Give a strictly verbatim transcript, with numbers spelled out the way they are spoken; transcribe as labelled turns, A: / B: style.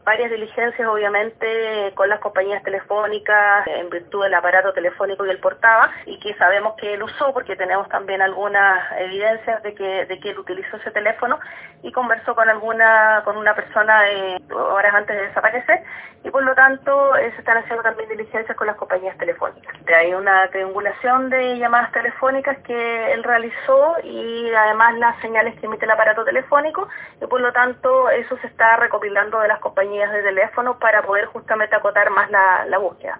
A: Varias diligencias, obviamente, con las compañías telefónicas, en virtud del aparato telefónico que él portaba, y que sabemos que él usó, porque tenemos también algunas evidencias de que, de que él utilizó ese teléfono y conversó con alguna, con una persona eh, horas antes de desaparecer, y por lo tanto eh, se están haciendo también diligencias con las compañías telefónicas. Hay una triangulación de llamadas telefónicas que él realizó y además las señales que emite el aparato telefónico, y por lo tanto eso se está recopilando de las compañías de teléfono para poder justamente acotar más la, la búsqueda.